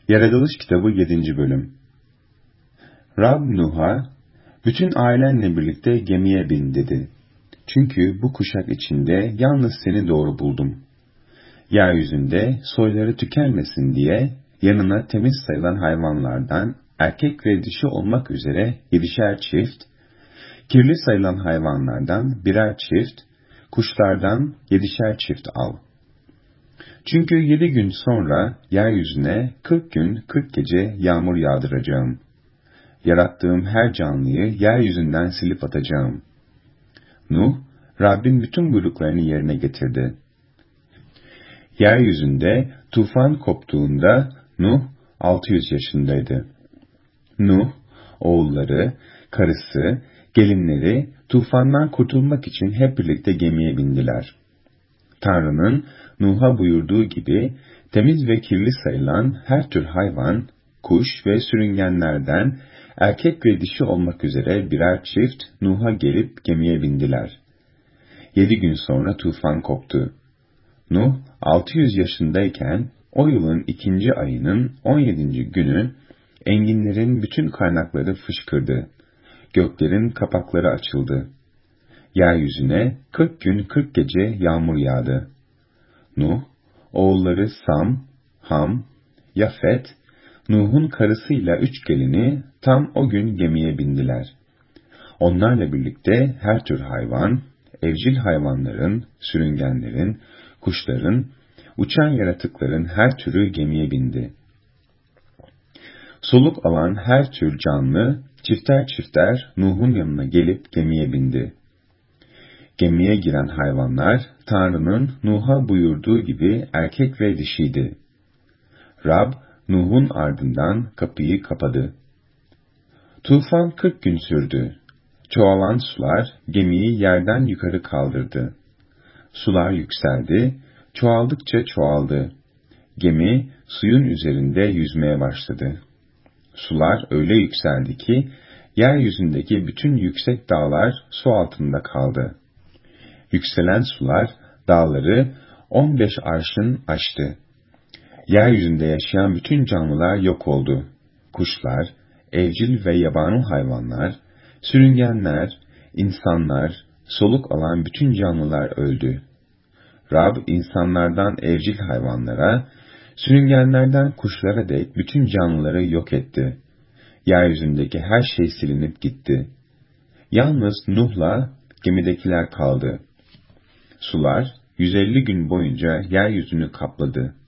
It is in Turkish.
Yaratılış kitabı 7. bölüm. Rab Nuh'a, bütün ailenle birlikte gemiye bin dedi. Çünkü bu kuşak içinde yalnız seni doğru buldum. Yeryüzünde soyları tükenmesin diye yanına temiz sayılan hayvanlardan erkek ve dişi olmak üzere 7'şer çift, kirli sayılan hayvanlardan birer çift, kuşlardan 7'şer çift al. Çünkü 7 gün sonra yeryüzüne 40 gün 40 gece yağmur yağdıracağım. Yarattığım her canlıyı yeryüzünden silip atacağım. Nuh, Rabbin bütün buyruklarını yerine getirdi. Yeryüzünde tufan koptuğunda Nuh 600 yaşındaydı. Nuh, oğulları, karısı, gelinleri tufandan kurtulmak için hep birlikte gemiye bindiler. Tanrı'nın Nuh'a buyurduğu gibi temiz ve kirli sayılan her tür hayvan, kuş ve sürüngenlerden erkek ve dişi olmak üzere birer çift Nuh'a gelip gemiye bindiler. 7 gün sonra tufan koptu. Nuh 600 yaşındayken o yılın 2. ayının 17. günü enginlerin bütün kaynakları fışkırdı. Göklerin kapakları açıldı. Yeryüzüne 40 gün 40 gece yağmur yağdı. Nuh, oğulları Sam, Ham, Yafet, Nuh'un karısıyla 3 gelini tam o gün gemiye bindiler. Onlarla birlikte her tür hayvan, evcil hayvanların, sürüngenlerin, kuşların, uçan yaratıkların her türü gemiye bindi. Soluk alan her tür canlı çifter çifter Nuh'un yanına gelip gemiye bindi. Gemiye giren hayvanlar Tanrı'nın Nuh'a buyurduğu gibi erkek ve dişiydi. Rab Nuh'un ardından kapıyı kapadı. Tufan 40 gün sürdü. Çoğalan sular gemiyi yerden yukarı kaldırdı. Sular yükseldi, çoğaldıkça çoğaldı. Gemi suyun üzerinde yüzmeye başladı. Sular öyle yükseldi ki yeryüzündeki bütün yüksek dağlar su altında kaldı. Yükselen sular dağları 15 arşın aştı. Yeryüzünde yaşayan bütün canlılar yok oldu. Kuşlar, evcil ve yabani hayvanlar, sürüngenler, insanlar, soluk alan bütün canlılar öldü. Rab insanlardan evcil hayvanlara, sürüngenlerden kuşlara dek bütün canlıları yok etti. Yeryüzündeki her şey silinip gitti. Yalnız Nuh'la gemidekiler kaldı. Sular 150 gün boyunca yeryüzünü kapladı.